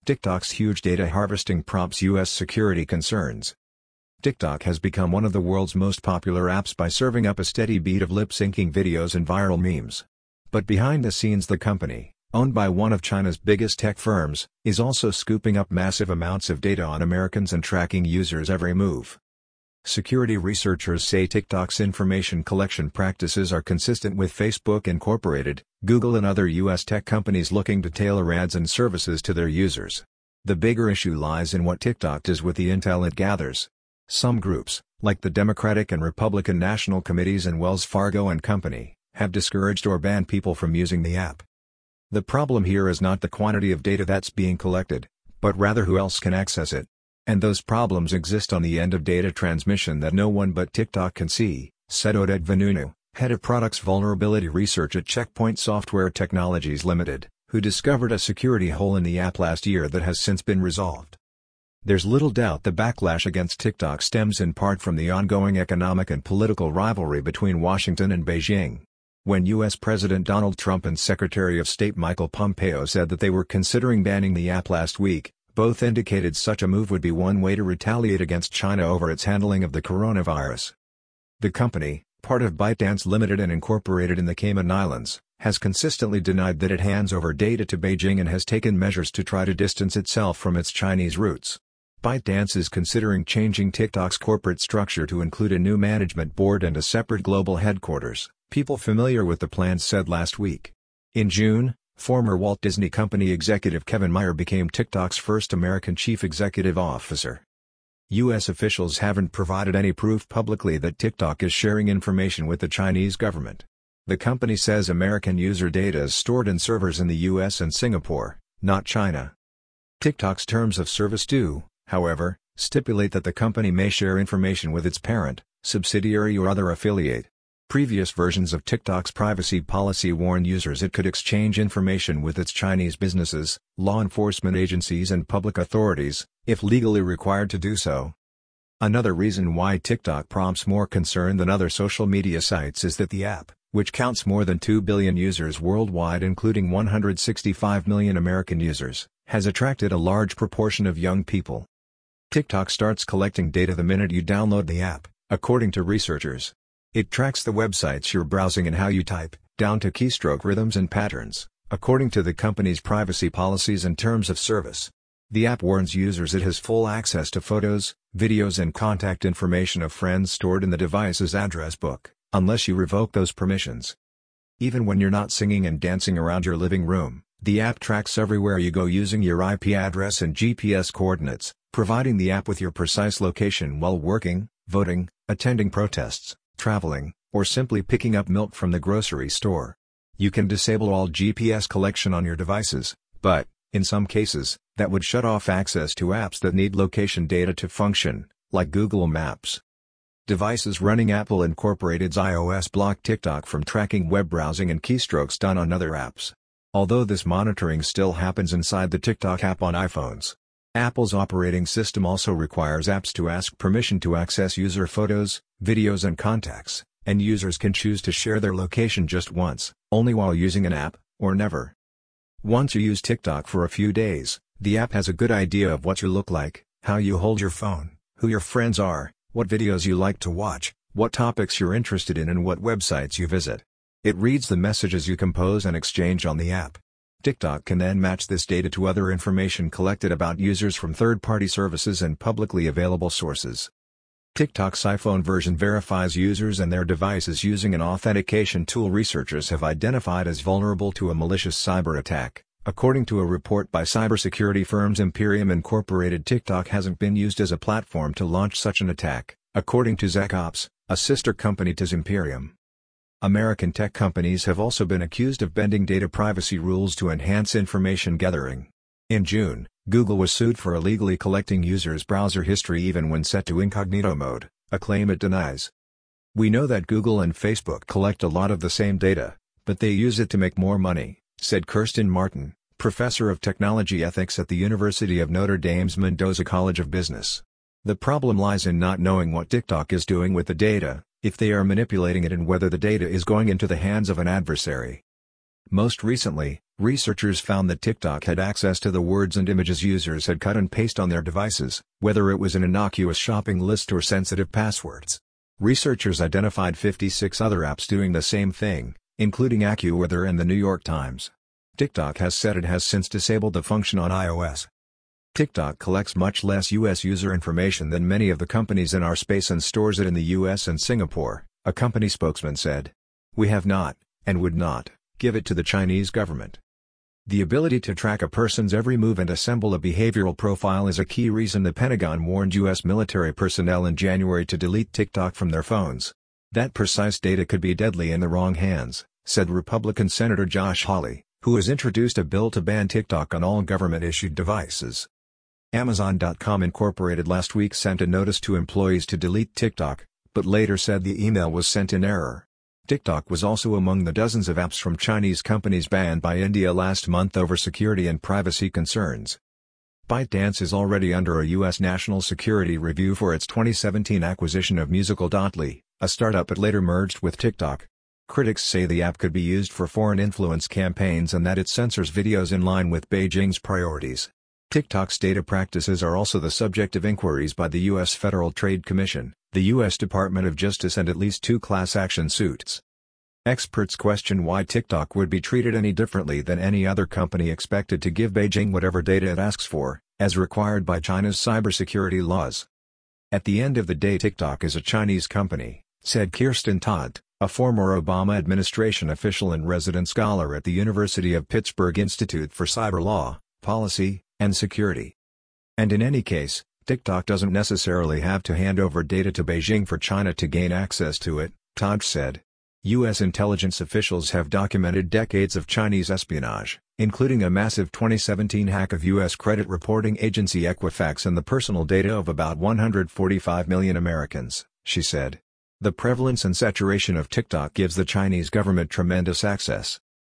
TikTok's huge data harvesting prompts U.S. security concerns. TikTok has become one of the world's most popular apps by serving up a steady beat of lip-syncing videos and viral memes. But behind the scenes, the company, owned by one of China's biggest tech firms, is also scooping up massive amounts of data on Americans and tracking users' every move. Security researchers say TikTok's information collection practices are consistent with Facebook Incorporated, Google and other U.S. tech companies looking to tailor ads and services to their users. The bigger issue lies in what TikTok does with the intel it gathers. Some groups, like the Democratic and Republican National Committees and Wells Fargo and Company, have discouraged or banned people from using the app. The problem here is not the quantity of data that's being collected, but rather who else can access it. And those problems exist on the end of data transmission that no one but TikTok can see, said Oded Vanunu, head of products vulnerability research at Checkpoint Software Technologies Limited, who discovered a security hole in the app last year that has since been resolved. There's little doubt the backlash against TikTok stems in part from the ongoing economic and political rivalry between Washington and Beijing. When U.S. President Donald Trump and Secretary of State Michael Pompeo said that they were considering banning the app last week, both indicated such a move would be one way to retaliate against China over its handling of the coronavirus. The company, part of ByteDance Limited and incorporated in the Cayman Islands, has consistently denied that it hands over data to Beijing and has taken measures to try to distance itself from its Chinese roots. ByteDance is considering changing TikTok's corporate structure to include a new management board and a separate global headquarters, people familiar with the plans said last week. In June, former Walt Disney Company executive Kevin Mayer became TikTok's first American chief executive officer. U.S. officials haven't provided any proof publicly that TikTok is sharing information with the Chinese government. The company says American user data is stored in servers in the U.S. and Singapore, not China. TikTok's terms of service do, however, stipulate that the company may share information with its parent, subsidiary or other affiliate. Previous versions of TikTok's privacy policy warn users it could exchange information with its Chinese businesses, law enforcement agencies and public authorities, if legally required to do so. Another reason why TikTok prompts more concern than other social media sites is that the app, which counts more than 2 billion users worldwide including 165 million American users, has attracted a large proportion of young people. TikTok starts collecting data the minute you download the app, according to researchers. It tracks the websites you're browsing and how you type, down to keystroke rhythms and patterns, according to the company's privacy policies and terms of service. The app warns users it has full access to photos, videos and contact information of friends stored in the device's address book, unless you revoke those permissions. Even when you're not singing and dancing around your living room, the app tracks everywhere you go using your IP address and GPS coordinates, providing the app with your precise location while working, voting, attending protests, traveling, or simply picking up milk from the grocery store. You can disable all GPS collection on your devices, but, in some cases, that would shut off access to apps that need location data to function, like Google Maps. Devices running Apple Incorporated's iOS block TikTok from tracking web browsing and keystrokes done on other apps. Although this monitoring still happens inside the TikTok app on iPhones. Apple's operating system also requires apps to ask permission to access user photos, videos and contacts, and users can choose to share their location just once, only while using an app, or never. Once you use TikTok for a few days, the app has a good idea of what you look like, how you hold your phone, who your friends are, what videos you like to watch, what topics you're interested in and what websites you visit. It reads the messages you compose and exchange on the app. TikTok can then match this data to other information collected about users from third-party services and publicly available sources. TikTok's iPhone version verifies users and their devices using an authentication tool researchers have identified as vulnerable to a malicious cyber attack. According to a report by cybersecurity firms Imperium Incorporated, TikTok hasn't been used as a platform to launch such an attack, according to ZecOps, a sister company to Imperium. American tech companies have also been accused of bending data privacy rules to enhance information gathering. In June, Google was sued for illegally collecting users' browser history even when set to incognito mode, a claim it denies. We know that Google and Facebook collect a lot of the same data, but they use it to make more money, said Kirsten Martin, professor of technology ethics at the University of Notre Dame's Mendoza College of Business. The problem lies in not knowing what TikTok is doing with the data, if they are manipulating it and whether the data is going into the hands of an adversary. Most recently, Researchers found that TikTok had access to the words and images users had cut and pasted on their devices, whether it was an innocuous shopping list or sensitive passwords. Researchers identified 56 other apps doing the same thing, including AccuWeather and The New York Times. TikTok has said it has since disabled the function on iOS. TikTok collects much less U.S. user information than many of the companies in our space and stores it in the U.S. and Singapore, a company spokesman said. We have not, and would not, give it to the Chinese government. The ability to track a person's every move and assemble a behavioral profile is a key reason the Pentagon warned U.S. military personnel in January to delete TikTok from their phones. That precise data could be deadly in the wrong hands, said Republican Senator Josh Hawley, who has introduced a bill to ban TikTok on all government-issued devices. Amazon.com Incorporated last week sent a notice to employees to delete TikTok, but later said the email was sent in error. TikTok was also among the dozens of apps from Chinese companies banned by India last month over security and privacy concerns. ByteDance is already under a U.S. national security review for its 2017 acquisition of Musical.ly, a startup that later merged with TikTok. Critics say the app could be used for foreign influence campaigns and that it censors videos in line with Beijing's priorities. TikTok's data practices are also the subject of inquiries by the U.S. Federal Trade Commission, the U.S. Department of Justice and at least 2 class action suits. Experts question why TikTok would be treated any differently than any other company expected to give Beijing whatever data it asks for, as required by China's cybersecurity laws. At the end of the day, TikTok is a Chinese company, said Kirsten Todd, a former Obama administration official and resident scholar at the University of Pittsburgh Institute for Cyber Law, Policy, and Security. And in any case, TikTok doesn't necessarily have to hand over data to Beijing for China to gain access to it, Todd said. U.S. intelligence officials have documented decades of Chinese espionage, including a massive 2017 hack of U.S. credit reporting agency Equifax and the personal data of about 145 million Americans, she said. The prevalence and saturation of TikTok gives the Chinese government tremendous access.